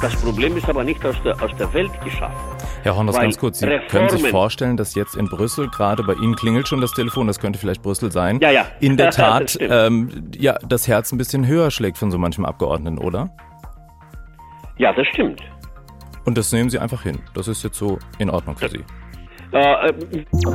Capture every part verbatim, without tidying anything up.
Das Problem ist aber nicht aus der, aus der Welt geschafft. Herr Horn, das Weil ganz kurz. Sie Reformen, können sich vorstellen, dass jetzt in Brüssel, gerade bei Ihnen klingelt schon das Telefon, das könnte vielleicht Brüssel sein, ja, ja. in der das Tat ähm, ja, das Herz ein bisschen höher schlägt von so manchem Abgeordneten, oder? Ja, das stimmt. Und das nehmen Sie einfach hin. Das ist jetzt so in Ordnung für Sie. Äh, äh,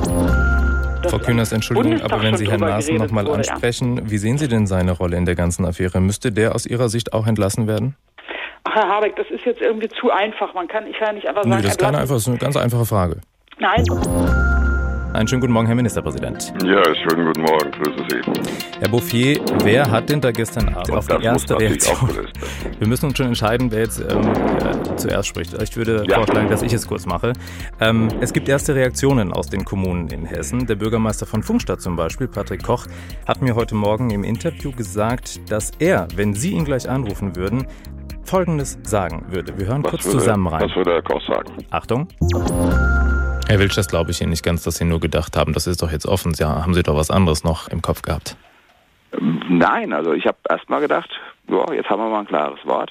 Frau Kühners, Entschuldigung, Bundestag aber wenn Sie Herrn schon drüber Maaßen geredet nochmal wurde, ja. ansprechen, wie sehen Sie denn seine Rolle in der ganzen Affäre? Müsste der aus Ihrer Sicht auch entlassen werden? Ach, Herr Habeck, das ist jetzt irgendwie zu einfach. Man kann, ich kann nicht einfach sagen... Nö, das ist, keine einfach, das ist eine ganz einfache Frage. Nein. Einen schönen guten Morgen, Herr Ministerpräsident. Ja, schönen guten Morgen, grüße Sie. Herr Bouffier, wer hat denn da gestern Abend auf die erste Reaktion... Wir müssen uns schon entscheiden, wer jetzt ähm, äh, zuerst spricht. Ich würde ja. vorschlagen, dass ich es kurz mache. Ähm, es gibt erste Reaktionen aus den Kommunen in Hessen. Der Bürgermeister von Pfungstadt zum Beispiel, Patrick Koch, hat mir heute Morgen im Interview gesagt, dass er, wenn Sie ihn gleich anrufen würden, Folgendes sagen würde. Wir hören was kurz würde, zusammen rein. Was würde Herr Koch sagen? Achtung. Herr Wilsch, das glaube ich Ihnen nicht ganz, dass Sie nur gedacht haben, das ist doch jetzt offen. Ja, haben Sie doch was anderes noch im Kopf gehabt? Nein, also ich habe erst mal gedacht, ja, jetzt haben wir mal ein klares Wort.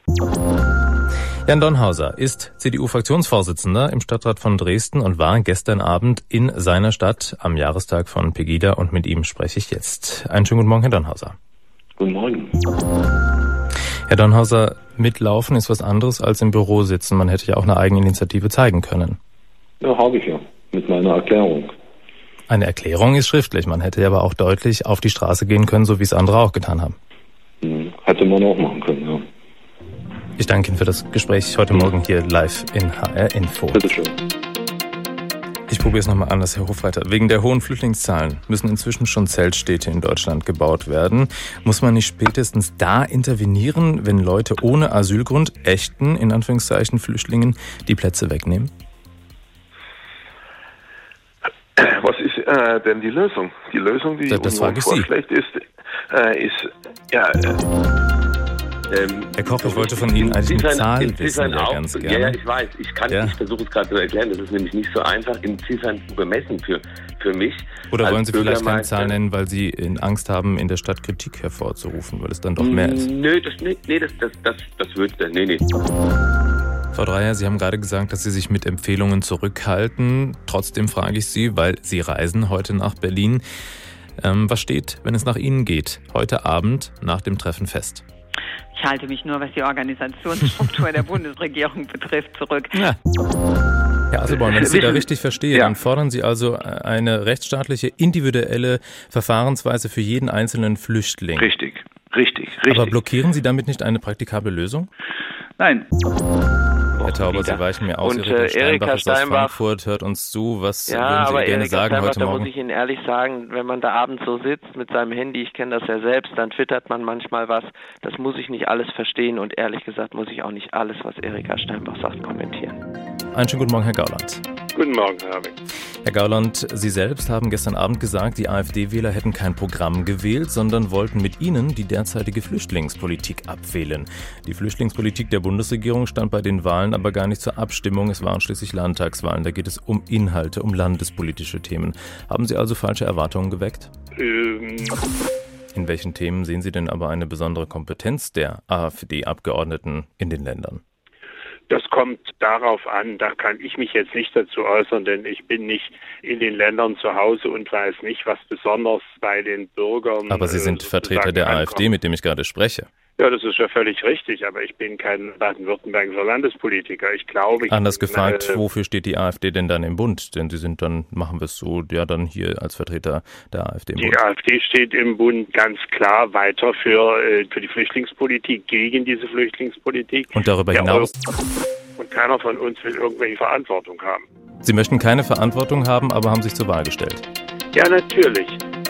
Jan Donhauser ist C D U-Fraktionsvorsitzender im Stadtrat von Dresden und war gestern Abend in seiner Stadt am Jahrestag von Pegida und mit ihm spreche ich jetzt. Einen schönen guten Morgen, Herr Donhauser. Guten Morgen. Herr Donhauser, mitlaufen ist was anderes als im Büro sitzen. Man hätte ja auch eine Eigeninitiative zeigen können. Ja, habe ich ja, mit meiner Erklärung. Eine Erklärung ist schriftlich. Man hätte ja aber auch deutlich auf die Straße gehen können, so wie es andere auch getan haben. Hm, hätte man auch machen können, ja. Ich danke Ihnen für das Gespräch heute Morgen hier live in H R Info. Bitte schön. Ich probiere es nochmal anders, Herr Hofreiter. Wegen der hohen Flüchtlingszahlen müssen inzwischen schon Zeltstädte in Deutschland gebaut werden. Muss man nicht spätestens da intervenieren, wenn Leute ohne Asylgrund, echten, in Anführungszeichen, Flüchtlingen, die Plätze wegnehmen? Was ist äh, denn die Lösung? Die Lösung, die das uns vorschlägt, ist, äh, ist, ja... Äh, Ähm, Herr Koch, ich wollte von Ihnen eigentlich eine Zahl wissen, ja, auch, ganz gerne. Ja, ja, ich weiß. Ich kann, ja. ich versuche es gerade zu erklären. Das ist nämlich nicht so einfach in Ziffern zu bemessen für, für mich. Oder wollen Sie vielleicht keine Zahl nennen, weil Sie in Angst haben, in der Stadt Kritik hervorzurufen, weil es dann doch mehr ist? Nö, das, nee, nee, das, das, das, das wird, nee, nee. Frau Dreyer, Sie haben gerade gesagt, dass Sie sich mit Empfehlungen zurückhalten. Trotzdem frage ich Sie, weil Sie reisen heute nach Berlin. Ähm, was steht, wenn es nach Ihnen geht, heute Abend nach dem Treffen fest? Ich halte mich nur, was die Organisationsstruktur der Bundesregierung betrifft, zurück. Ja. Herr Asselborn, wenn ich Sie da richtig verstehe, ja. dann fordern Sie also eine rechtsstaatliche, individuelle Verfahrensweise für jeden einzelnen Flüchtling. Richtig, richtig, richtig. Aber blockieren Sie damit nicht eine praktikable Lösung? Nein. Herr Tauber, Sie weichen mir aus. Und Erika äh, Steinbach Erika ist aus Steinbach Frankfurt, hört uns zu. Was ja, würden Sie aber gerne Erika sagen Steinbach, heute da Morgen? muss ich Ihnen ehrlich sagen, wenn man da abends so sitzt mit seinem Handy, ich kenne das ja selbst, dann twittert man manchmal was. Das muss ich nicht alles verstehen und ehrlich gesagt muss ich auch nicht alles, was Erika Steinbach sagt, kommentieren. Einen schönen guten Morgen, Herr Gauland. Guten Morgen, Herr Habeck. Herr Gauland, Sie selbst haben gestern Abend gesagt, die AfD-Wähler hätten kein Programm gewählt, sondern wollten mit Ihnen die derzeitige Flüchtlingspolitik abwählen. Die Flüchtlingspolitik der Bundesregierung stand bei den Wahlen aber gar nicht zur Abstimmung. Es waren schließlich Landtagswahlen. Da geht es um Inhalte, um landespolitische Themen. Haben Sie also falsche Erwartungen geweckt? Ähm. In welchen Themen sehen Sie denn aber eine besondere Kompetenz der AfD-Abgeordneten in den Ländern? Das kommt darauf an, da kann ich mich jetzt nicht dazu äußern, denn ich bin nicht in den Ländern zu Hause und weiß nicht, was besonders bei den Bürgern... Aber Sie sind Vertreter der ankommt. AfD, mit dem ich gerade spreche. Ja, das ist ja völlig richtig, aber ich bin kein baden-württembergischer Landespolitiker. Ich glaube... Ich Anders bin, gefragt, äh, wofür steht die AfD denn dann im Bund? Denn Sie sind dann, machen wir es so, ja dann hier als Vertreter der AfD im Die Bund. AfD steht im Bund ganz klar weiter für, äh, für die Flüchtlingspolitik, gegen diese Flüchtlingspolitik. Und darüber Der hinaus... Und keiner von uns will irgendwelche Verantwortung haben. Sie möchten keine Verantwortung haben, aber haben sich zur Wahl gestellt. Ja, natürlich.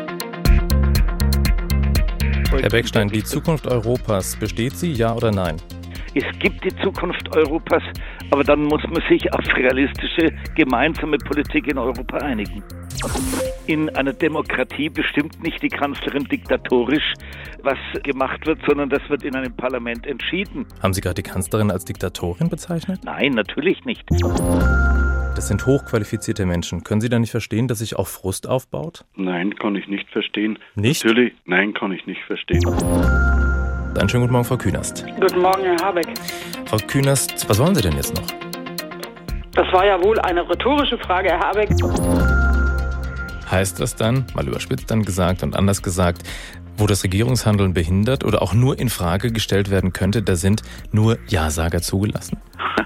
Herr Beckstein, die Zukunft Europas, besteht sie, ja oder nein? Es gibt die Zukunft Europas, aber dann muss man sich auf realistische, gemeinsame Politik in Europa einigen. In einer Demokratie bestimmt nicht die Kanzlerin diktatorisch, was gemacht wird, sondern das wird in einem Parlament entschieden. Haben Sie gerade die Kanzlerin als Diktatorin bezeichnet? Nein, natürlich nicht. Das sind hochqualifizierte Menschen. Können Sie da nicht verstehen, dass sich auch Frust aufbaut? Nein, kann ich nicht verstehen. Nicht? Natürlich, nein, kann ich nicht verstehen. Einen schönen guten Morgen, Frau Künast. Guten Morgen, Herr Habeck. Frau Künast, was wollen Sie denn jetzt noch? Das war ja wohl eine rhetorische Frage, Herr Habeck. Heißt das dann, mal überspitzt dann gesagt und anders gesagt, wo das Regierungshandeln behindert oder auch nur in Frage gestellt werden könnte, da sind nur Ja-Sager zugelassen?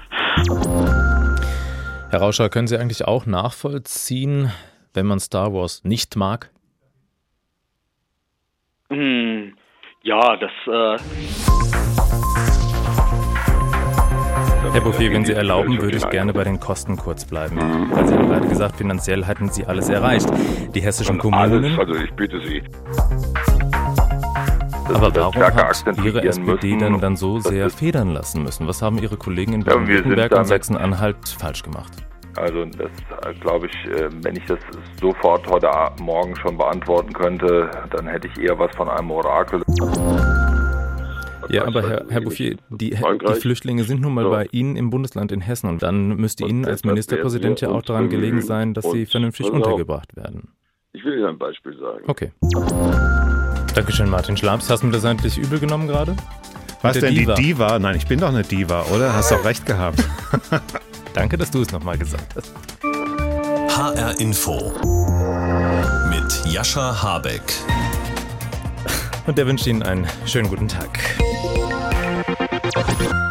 Herr Rauscher, können Sie eigentlich auch nachvollziehen, wenn man Star Wars nicht mag? Hm, ja, das... Äh Herr Bouffier, wenn Sie erlauben, würde ich gerne bei den Kosten kurz bleiben. Weil Sie haben gerade gesagt, finanziell hatten Sie alles erreicht. Die hessischen Kommunen... Alles, also ich bitte Sie. Aber warum hat Ihre S P D dann, dann so sehr federn lassen müssen? Was haben Ihre Kollegen in Baden-Württemberg und Sachsen-Anhalt falsch gemacht? Also das glaube ich, wenn ich das sofort heute Morgen schon beantworten könnte, dann hätte ich eher was von einem Orakel. Ja, aber Herr, Herr Bouffier, die, die Flüchtlinge sind nun mal bei Ihnen im Bundesland in Hessen und dann müsste Ihnen als Ministerpräsident ja auch daran gelegen sein, dass sie vernünftig untergebracht werden. Ich will Ihnen ein Beispiel sagen. Okay. Dankeschön, Martin Schlaps. Hast du mir das eigentlich übel genommen gerade? Was denn, Diva? Die Diva? Nein, ich bin doch eine Diva, oder? Hast doch recht gehabt. Danke, dass du es nochmal gesagt hast. H R Info mit Jascha Habeck. Und der wünscht Ihnen einen schönen guten Tag.